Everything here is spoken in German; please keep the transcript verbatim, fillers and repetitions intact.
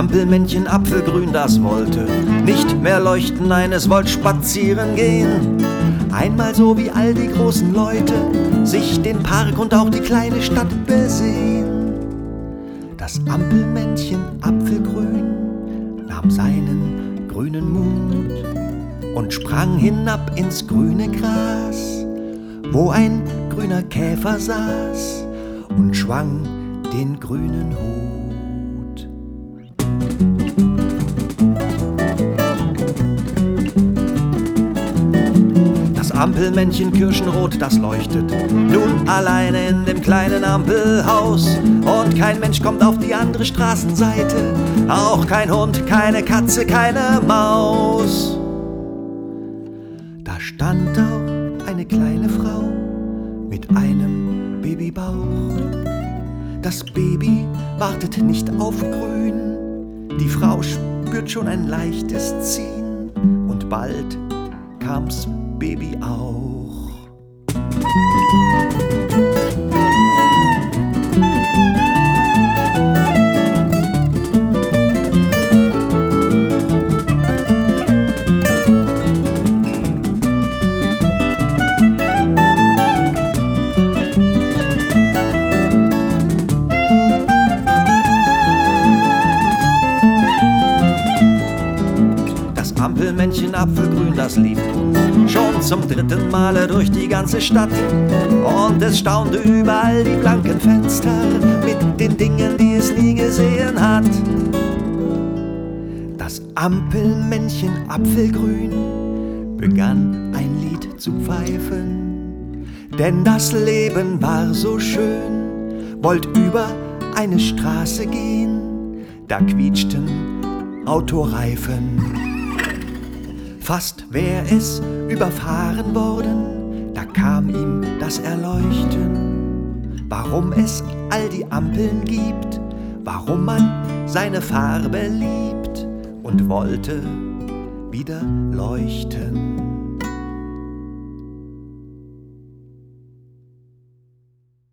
Ampelmännchen Apfelgrün, das wollte nicht mehr leuchten, nein, es wollte spazieren gehen. Einmal so wie all die großen Leute sich den Park und auch die kleine Stadt besehen. Das Ampelmännchen Apfelgrün nahm seinen grünen Mut und sprang hinab ins grüne Gras, wo ein grüner Käfer saß und schwang den grünen Hut. Das Ampelmännchen Kirschenrot, das leuchtet nun alleine in dem kleinen Ampelhaus. Und kein Mensch kommt auf die andere Straßenseite, auch kein Hund, keine Katze, keine Maus. Da stand auch eine kleine Frau mit einem Babybauch. Das Baby wartet nicht auf grün, die Frau spürt schon ein leichtes Ziehen und bald kam's Baby auch. Ampelmännchen Apfelgrün, das lief nun schon zum dritten Male durch die ganze Stadt. Und es staunte überall die blanken Fenster mit den Dingen, die es nie gesehen hat. Das Ampelmännchen Apfelgrün begann ein Lied zu pfeifen, denn das Leben war so schön, wollt über eine Straße gehen, da quietschten Autoreifen. Fast wär es überfahren worden, da kam ihm das Erleuchten, warum es all die Ampeln gibt, warum man seine Farbe liebt und wollte wieder leuchten.